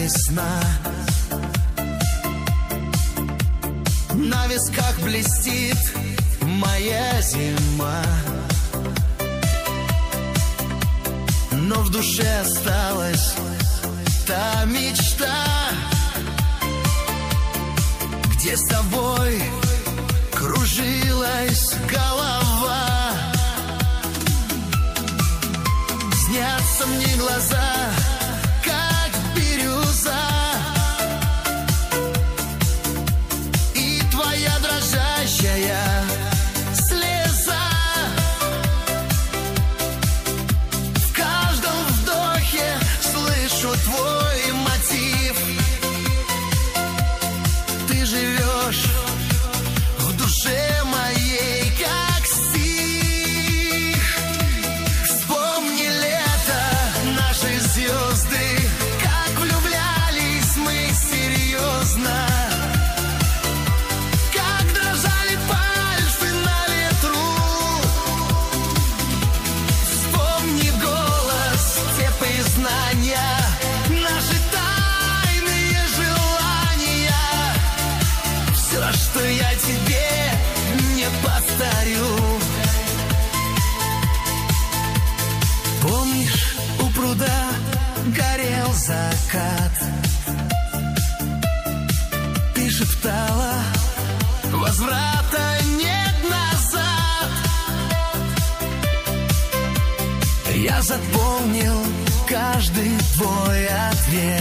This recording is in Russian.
весна. На висках блестит моя зима, но в душе осталась та мечта, где с тобой кружилась голова. Снятся мне глаза, как бирюза, и твоя дрожащая слеза. В каждом вдохе слышу твой мотив. Ты живешь в душе моей, как стих. Вспомни лето, наши звезды, как влюблялись мы серьезно, как дрожали пальцы на ветру. Вспомни голос, те признания, наши тайные желания. Все, что я тебе не повторю. Помнишь, у пруда горел закат, ты шептала, возврата нет назад. Я запомнил каждый твой ответ.